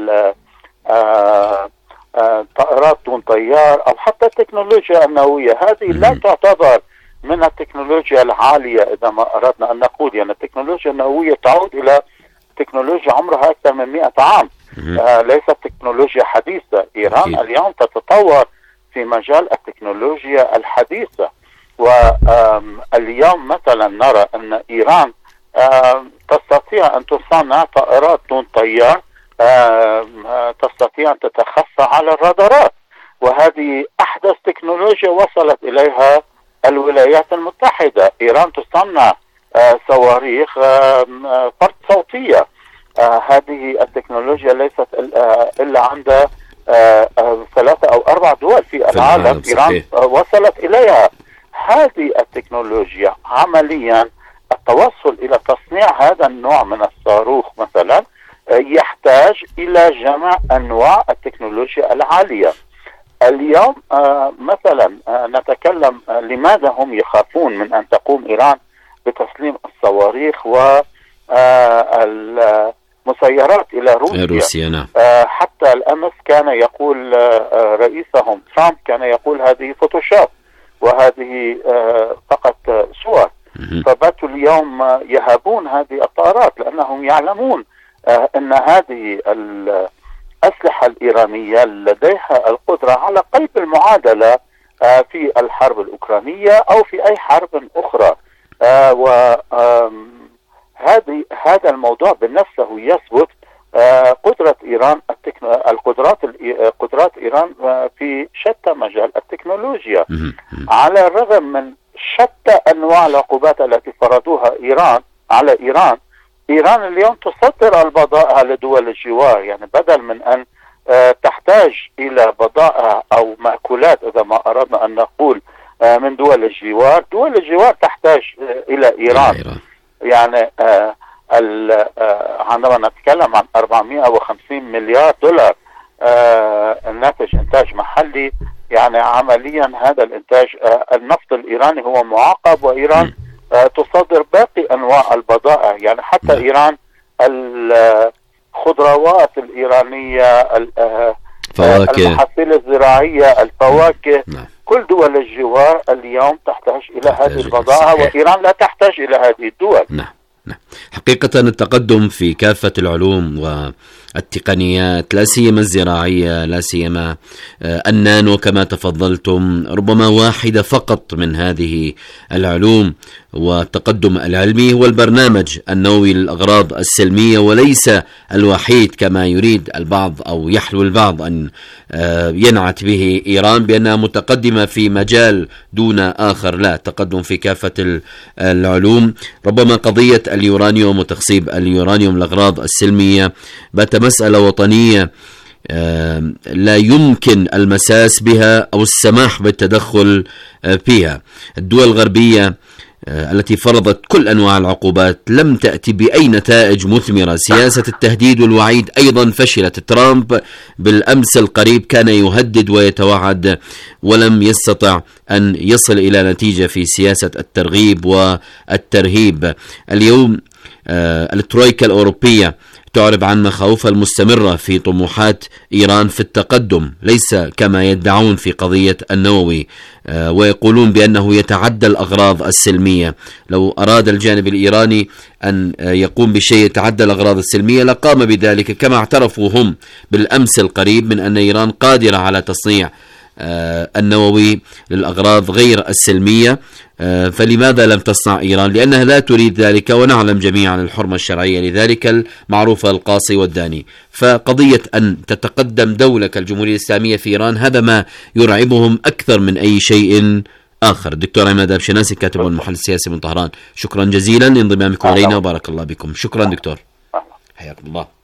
طائرات دون طيار، أو حتى التكنولوجيا النووية، هذه لا تعتبر من التكنولوجيا العالية. إذا ما أردنا أن نقول يعني التكنولوجيا النووية تعود إلى تكنولوجيا عمرها أكثر من 100 عام، ليست تكنولوجيا حديثة. إيران اليوم تتطور في مجال التكنولوجيا الحديثة. واليوم مثلا نرى أن إيران تستطيع أن تصنع طائرات دون طيار، تستطيع أن تتخفى على الرادارات، وهذه أحدث تكنولوجيا وصلت إليها الولايات المتحدة. إيران تصنع صواريخ فرد صوتية. هذه التكنولوجيا ليست إلا عند 3 أو 4 دول في العالم. إيران وصلت إليها. هذه التكنولوجيا عمليا التوصل إلى تصنيع هذا النوع من الصاروخ مثلا يحتاج إلى جمع أنواع التكنولوجيا العالية. اليوم مثلا نتكلم لماذا هم يخافون من أن تقوم إيران بتسليم الصواريخ مسيرات إلى روسيا. نعم. حتى الأمس كان يقول رئيسهم ترامب كان يقول هذه فوتوشوب وهذه فقط صور. فباتوا اليوم يهابون هذه الطائرات لأنهم يعلمون أن هذه الأسلحة الإيرانية لديها القدرة على قلب المعادلة في الحرب الأوكرانية أو في أي حرب أخرى. هذا الموضوع بنفسه يثبت قدرة إيران قدرات إيران في شتى مجال التكنولوجيا، على الرغم من شتى أنواع العقوبات التي فرضوها إيران على إيران اليوم تصدر البضائع لدول الجوار. يعني بدل من أن تحتاج إلى بضائع أو مأكولات إذا ما أردنا أن نقول من دول الجوار تحتاج إلى إيران. يعني عندما نتكلم عن 450 مليار دولار الناتج إنتاج محلي، يعني عمليا هذا الإنتاج النفط الإيراني هو معاقب، وإيران تصدر باقي أنواع البضائع. يعني حتى إيران الخضروات الإيرانية، المحاصيل الزراعية، الفواكه، كل دول الجوار اليوم تحتاج إلى هذه البضائع، وإيران لا تحتاج إلى هذه الدول. نعم. حقيقة التقدم في كافة العلوم والتقنيات، لا سيما الزراعية، لا سيما النانو كما تفضلتم، ربما واحدة فقط من هذه العلوم. والتقدم العلمي هو البرنامج النووي للأغراض السلمية، وليس الوحيد كما يريد البعض أو يحلو البعض أن ينعت به إيران بأنها متقدمة في مجال دون آخر. لا، تقدم في كافة العلوم. ربما قضية اليورانيوم وتخصيب اليورانيوم للأغراض السلمية بات مسألة وطنية لا يمكن المساس بها أو السماح بالتدخل فيها. الدول الغربية التي فرضت كل أنواع العقوبات لم تأتي بأي نتائج مثمرة. سياسة التهديد والوعيد أيضا فشلت. ترامب بالأمس القريب كان يهدد ويتوعد ولم يستطع أن يصل إلى نتيجة في سياسة الترغيب والترهيب. اليوم الترويكا الأوروبية تعرب عن مخاوفها المستمرة في طموحات إيران في التقدم، ليس كما يدعون في قضية النووي، ويقولون بأنه يتعدى الأغراض السلمية. لو أراد الجانب الإيراني أن يقوم بشيء يتعدى الأغراض السلمية لقام بذلك، كما اعترفوا هم بالأمس القريب من أن إيران قادرة على تصنيع النووي للأغراض غير السلمية. فلماذا لم تصنع إيران؟ لأنها لا تريد ذلك، ونعلم جميعا الحرمة الشرعية لذلك المعروفة القاصي والداني. فقضية أن تتقدم دولة كالجمهورية الإسلامية في إيران هذا ما يرعبهم أكثر من أي شيء آخر. الدكتور عماد أبشناسي، كاتب والمحلل السياسي من طهران، شكرا جزيلا لانضمامكم إلينا وبارك الله بكم. شكرا دكتور، حياكم الله.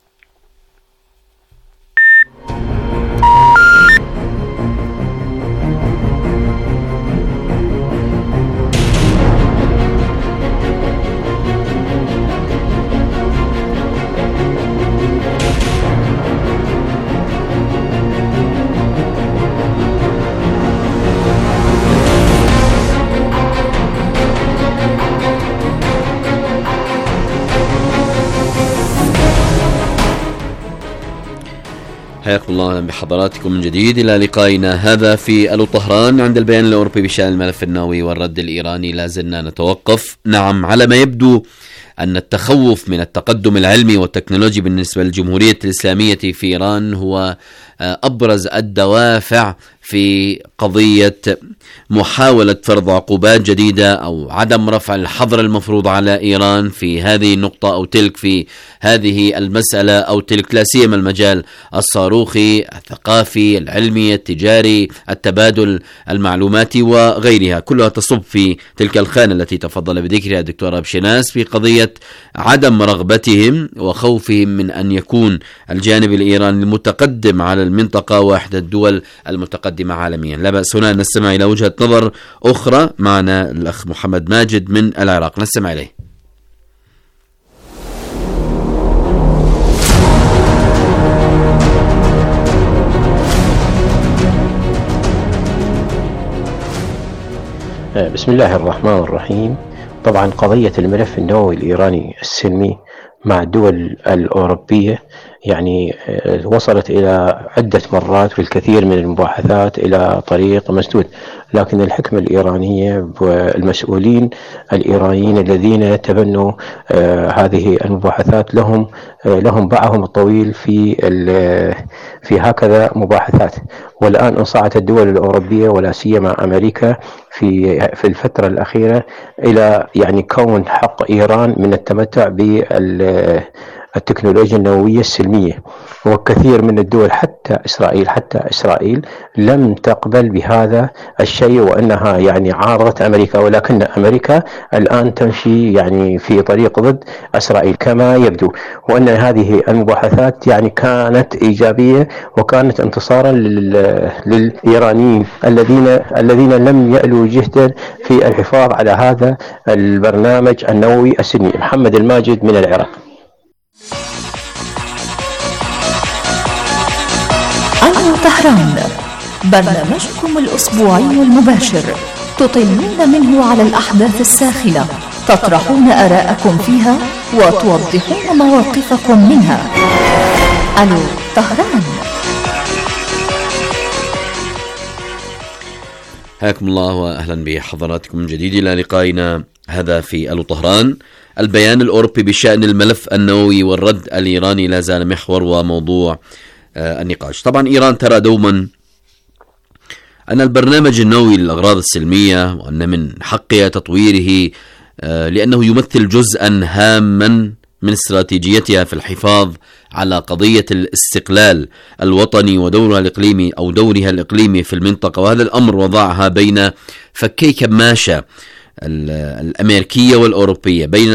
حياكم الله بحضراتكم من جديد إلى لقائنا هذا في ألو طهران عند البيان الأوروبي بشأن الملف النووي والرد الإيراني. لازلنا نتوقف. نعم، على ما يبدو أن التخوف من التقدم العلمي والتكنولوجي بالنسبة للجمهورية الإسلامية في إيران هو أبرز الدوافع في قضية محاولة فرض عقوبات جديدة أو عدم رفع الحظر المفروض على إيران في هذه النقطة أو تلك في هذه المسألة أو تلك، لا سيما المجال الصاروخي، الثقافي، العلمي، التجاري، التبادل المعلوماتي وغيرها، كلها تصب في تلك الخانة التي تفضل بذكرها الدكتور أبشناس في قضية عدم رغبتهم وخوفهم من أن يكون الجانب الإيراني المتقدم على المنطقة واحدة الدول المتقدمة عالميا. لا بأس هنا نستمع إلى وجهة نظر أخرى. معنا الأخ محمد ماجد من العراق، نستمع إليه. بسم الله الرحمن الرحيم. طبعا قضية الملف النووي الإيراني السلمي مع الدول الأوروبية يعني وصلت إلى عدة مرات في الكثير من المباحثات إلى طريق مسدود، لكن الحكمة الإيرانية والمسؤولين الإيرانيين الذين تبنوا هذه المباحثات لهم باعهم الطويل في هكذا مباحثات. والآن انصاعت الدول الأوروبية ولا سيما أمريكا في الفترة الأخيرة إلى يعني كون حق إيران من التمتع بالتكنولوجيا النووية السلمية. وكثير من الدول حتى إسرائيل لم تقبل بهذا الشيء، وأنها يعني عارضت أمريكا، ولكن أمريكا الآن تمشي يعني في طريق ضد إسرائيل كما يبدو، وأن هذه المباحثات يعني كانت إيجابية وكانت انتصارا للإيرانيين الذين لم يألوا جهدا في الحفاظ على هذا البرنامج النووي السلمي. محمد الماجد من العراق. طهران، برنامجكم الأسبوعي المباشر، تطلون منه على الأحداث الساخنة، تطرحون آراءكم فيها وتوضحون مواقفكم منها. ألو طهران. حياكم الله وأهلا بحضراتكم من جديد إلى لقائنا هذا في ألو طهران. البيان الأوروبي بشأن الملف النووي والرد الإيراني لا زال محور وموضوع النقاش. طبعا إيران ترى دوما أن البرنامج النووي للأغراض السلمية وأن من حقها تطويره لأنه يمثل جزءا هاما من استراتيجيتها في الحفاظ على قضية الاستقلال الوطني ودورها الإقليمي في المنطقة. وهذا الأمر وضعها بين فكي كماشة الأمريكية والأوروبية، بين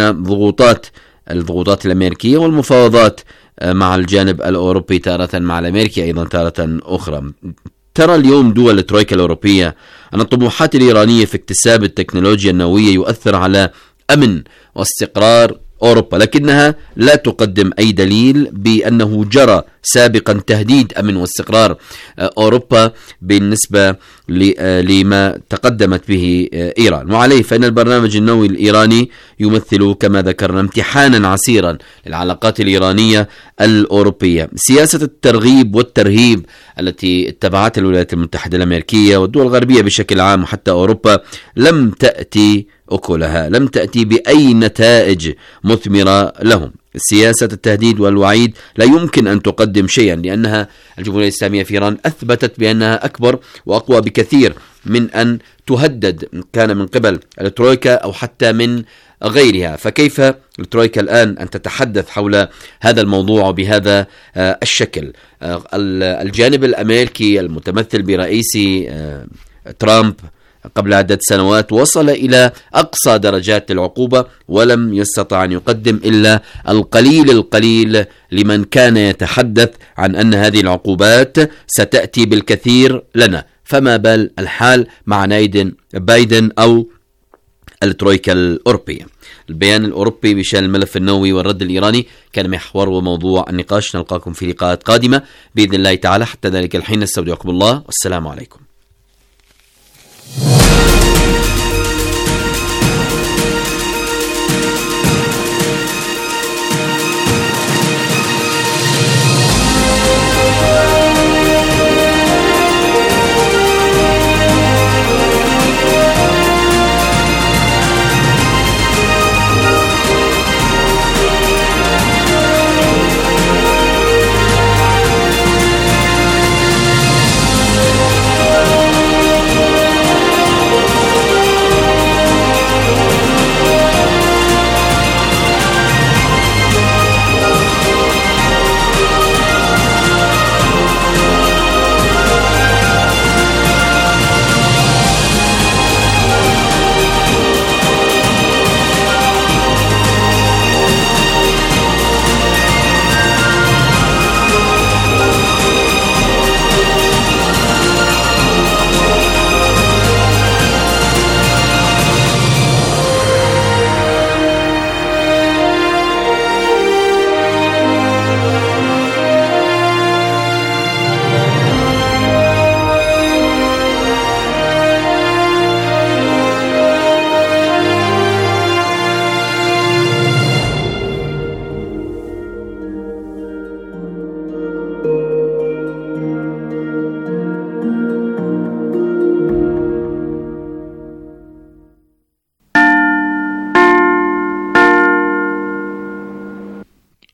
الضغوطات الأمريكية والمفاوضات مع الجانب الأوروبي تارة، مع الأمريكي أيضا تارة أخرى. ترى اليوم دول الترويكا الأوروبية أن الطموحات الإيرانية في اكتساب التكنولوجيا النووية يؤثر على أمن واستقرار أوروبا، لكنها لا تقدم أي دليل بأنه جرى سابقا تهديد أمن واستقرار أوروبا بالنسبة لما تقدمت به إيران. وعليه فإن البرنامج النووي الإيراني يمثل كما ذكرنا امتحانا عسيرا للعلاقات الإيرانية الأوروبية. سياسة الترغيب والترهيب التي اتبعتها الولايات المتحدة الأمريكية والدول الغربية بشكل عام وحتى أوروبا لم تأتي أكلها، لم تأتي بأي نتائج مثمرة لهم. سياسة التهديد والوعيد لا يمكن أن تقدم شيئا، لأنها الجمهورية الإسلامية في إيران أثبتت بأنها أكبر وأقوى بكثير من أن تهدد، كان من قبل الترويكا أو حتى من غيرها. فكيف الترويكا الآن أن تتحدث حول هذا الموضوع بهذا الشكل؟ الجانب الأمريكي المتمثل برئيس ترامب قبل عدة سنوات وصل إلى أقصى درجات العقوبة ولم يستطع أن يقدم إلا القليل لمن كان يتحدث عن أن هذه العقوبات ستأتي بالكثير لنا. فما بال الحال مع بايدن أو الترويكا الأوروبية؟ البيان الأوروبي بشأن الملف النووي والرد الإيراني كان محور وموضوع النقاش. نلقاكم في لقاءات قادمة بإذن الله تعالى. حتى ذلك الحين نستودعكم الله والسلام عليكم.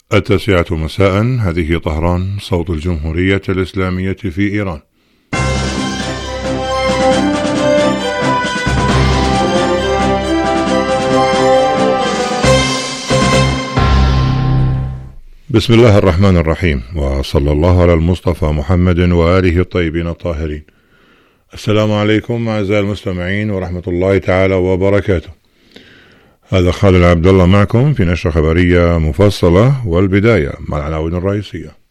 9 مساء. هذه طهران، صوت الجمهورية الإسلامية في إيران. بسم الله الرحمن الرحيم، وصلى الله على المصطفى محمد وآله الطيبين الطاهرين. السلام عليكم أعزائي المستمعين ورحمة الله تعالى وبركاته. هذا خالد عبد الله معكم في نشرة خبرية مفصلة، والبداية مع العناوين الرئيسية.